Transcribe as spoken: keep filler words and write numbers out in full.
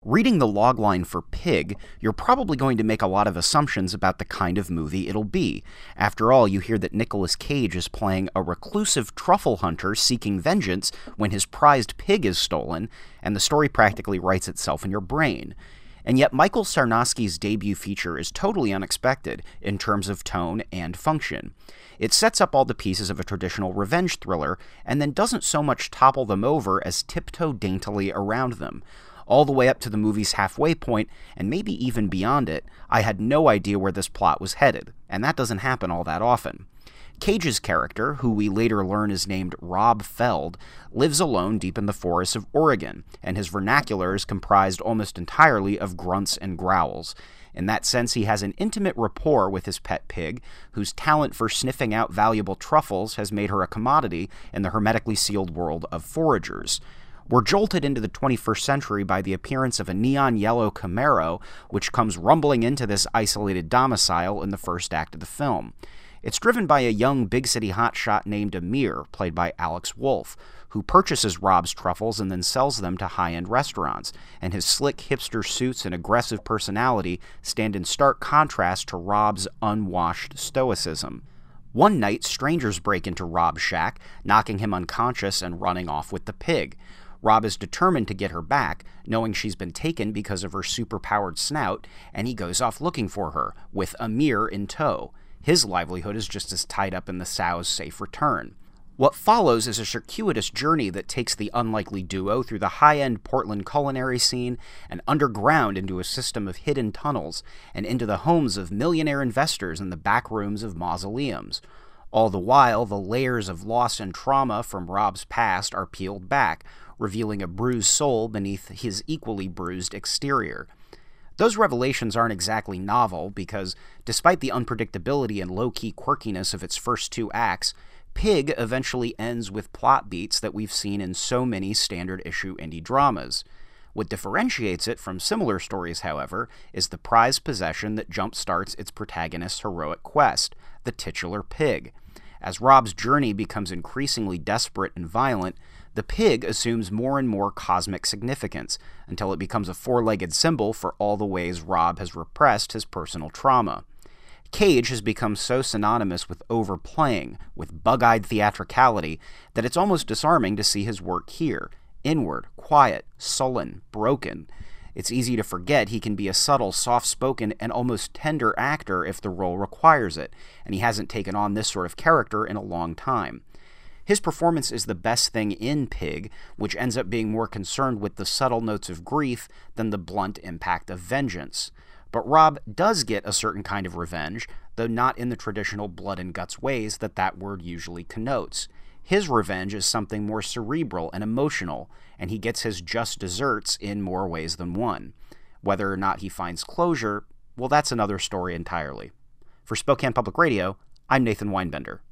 Reading the logline for Pig, you're probably going to make a lot of assumptions about the kind of movie it'll be. After all, you hear that Nicolas Cage is playing a reclusive truffle hunter seeking vengeance when his prized pig is stolen, and the story practically writes itself in your brain. And yet Michael Sarnoski's debut feature is totally unexpected in terms of tone and function. It sets up all the pieces of a traditional revenge thriller, and then doesn't so much topple them over as tiptoe daintily around them. All the way up to the movie's halfway point, and maybe even beyond it, I had no idea where this plot was headed, and that doesn't happen all that often. Cage's character, who we later learn is named Rob Feld, lives alone deep in the forests of Oregon, and his vernacular is comprised almost entirely of grunts and growls. In that sense, he has an intimate rapport with his pet pig, whose talent for sniffing out valuable truffles has made her a commodity in the hermetically sealed world of foragers. We're jolted into the twenty-first century by the appearance of a neon yellow Camaro, which comes rumbling into this isolated domicile in the first act of the film. It's driven by a young big city hotshot named Amir, played by Alex Wolff, who purchases Rob's truffles and then sells them to high-end restaurants, and his slick hipster suits and aggressive personality stand in stark contrast to Rob's unwashed stoicism. One night, strangers break into Rob's shack, knocking him unconscious and running off with the pig. Rob is determined to get her back, knowing she's been taken because of her superpowered snout, and he goes off looking for her, with Amir in tow. His livelihood is just as tied up in the sow's safe return. What follows is a circuitous journey that takes the unlikely duo through the high-end Portland culinary scene and underground into a system of hidden tunnels, and into the homes of millionaire investors and the back rooms of mausoleums. All the while, the layers of loss and trauma from Rob's past are peeled back, revealing a bruised soul beneath his equally bruised exterior. Those revelations aren't exactly novel, because despite the unpredictability and low-key quirkiness of its first two acts, Pig eventually ends with plot beats that we've seen in so many standard-issue indie dramas. What differentiates it from similar stories, however, is the prized possession that jump-starts its protagonist's heroic quest, the titular pig. As Rob's journey becomes increasingly desperate and violent, the pig assumes more and more cosmic significance, until it becomes a four-legged symbol for all the ways Rob has repressed his personal trauma. Cage has become so synonymous with overplaying, with bug-eyed theatricality, that it's almost disarming to see his work here. Inward, quiet, sullen, broken. It's easy to forget he can be a subtle, soft-spoken, and almost tender actor if the role requires it, and he hasn't taken on this sort of character in a long time. His performance is the best thing in Pig, which ends up being more concerned with the subtle notes of grief than the blunt impact of vengeance. But Rob does get a certain kind of revenge, though not in the traditional blood and guts ways that that word usually connotes. His revenge is something more cerebral and emotional, and he gets his just desserts in more ways than one. Whether or not he finds closure, well, that's another story entirely. For Spokane Public Radio, I'm Nathan Weinbender.